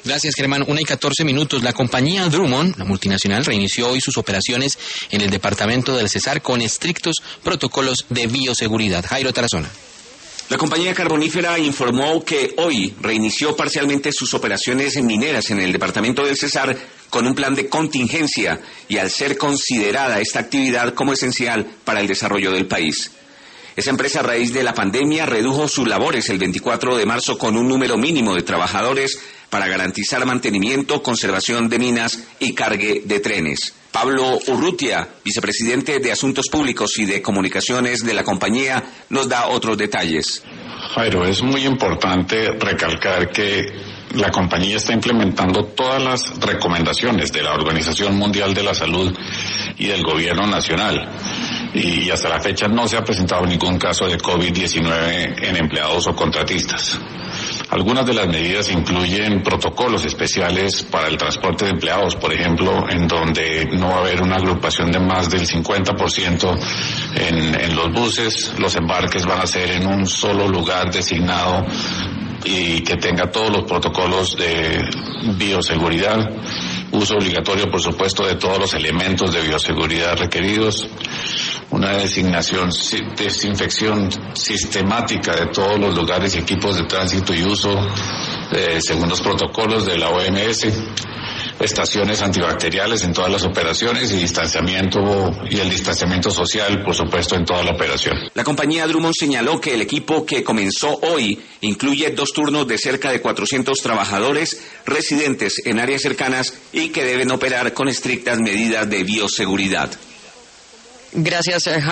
Gracias, Germán. 1:14. La compañía Drummond, la multinacional, reinició hoy sus operaciones en el departamento del Cesar con estrictos protocolos de bioseguridad. Jairo Tarazona. La compañía carbonífera informó que hoy reinició parcialmente sus operaciones mineras en el departamento del Cesar con un plan de contingencia y al ser considerada esta actividad como esencial para el desarrollo del país. Esa empresa, a raíz de la pandemia, redujo sus labores el 24 de marzo con un número mínimo de trabajadores para garantizar mantenimiento, conservación de minas y cargue de trenes. Pablo Urrutia, vicepresidente de Asuntos Públicos y de Comunicaciones de la compañía, nos da otros detalles. Jairo, es muy importante recalcar que la compañía está implementando todas las recomendaciones de la Organización Mundial de la Salud y del Gobierno Nacional. Y hasta la fecha no se ha presentado ningún caso de COVID-19 en empleados o contratistas. Algunas de las medidas incluyen protocolos especiales para el transporte de empleados, por ejemplo, en donde no va a haber una agrupación de más del 50% en los buses. Los embarques van a ser en un solo lugar designado y que tenga todos los protocolos de bioseguridad. Uso obligatorio, por supuesto, de todos los elementos de bioseguridad requeridos. Una desinfección sistemática de todos los lugares y equipos de tránsito y uso según los protocolos de la OMS, estaciones antibacteriales en todas las operaciones y el distanciamiento social, por supuesto, en toda la operación. La compañía Drummond señaló que el equipo que comenzó hoy incluye 2 turnos de cerca de 400 trabajadores residentes en áreas cercanas y que deben operar con estrictas medidas de bioseguridad. Gracias,